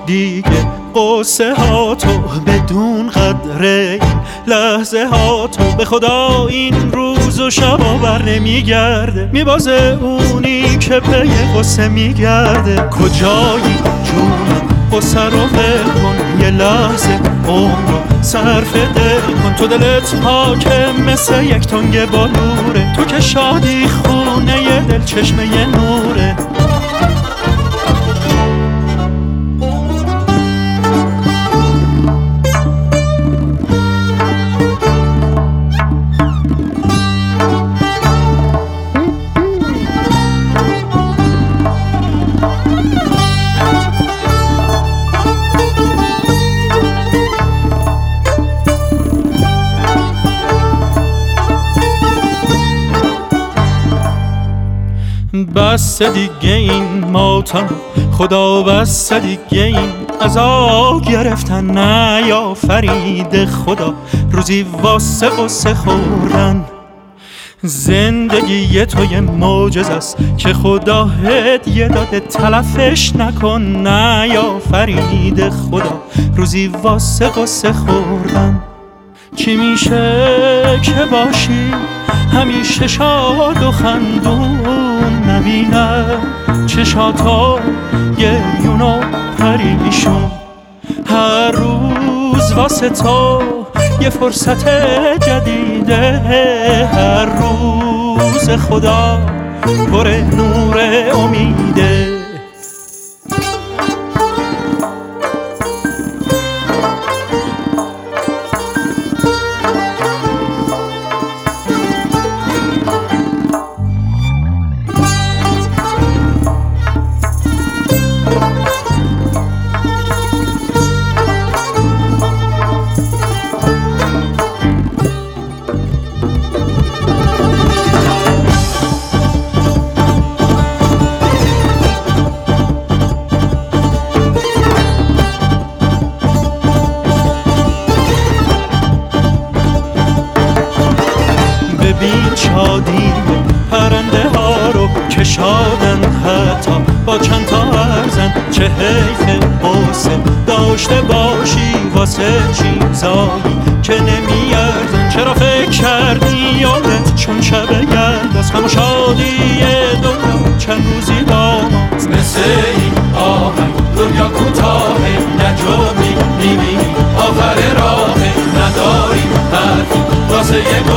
دیگه قصه ها تو بدون قدر این لحظه ها تو به خدا این روز و شبا بر نمیگرده میبازه اونی که پی قصه میگرده کجایی جونم قصه رو ول کن یه لحظه عمر رو صرف دل کن تو دلت پاکه مثل یک تنگ بالوره تو که شادی خونه ی دل چشمه ی نوره بس دیگه این ماتم خدا بس دیگه این عذاب گرفتن نیافرید خدا روزی واسه قصه خوردن زندگی تو یه معجزه است که خدا هدیه داده تلفش نکن نیافرید خدا روزی واسه قصه خوردن چی میشه که باشی همیشه شاد و خندون نبینم چشاتا گریون و پریشون هر روز واسه تو یه فرصت جدیده هر روز خدا پر نور امیده ببین شادی پرنده ها رو که شادن حتی با چند تا ارزن چه حیف قصه داشته باشی واسه چیزایی که نمیارزن چرا فکر کردی یادت چون شب گرد از غم و شادی دنیا چند روزی با ماست مثل این آهنگ دنیا کوتاهه نجومی میبینی آخر راه نداری حرفی واسه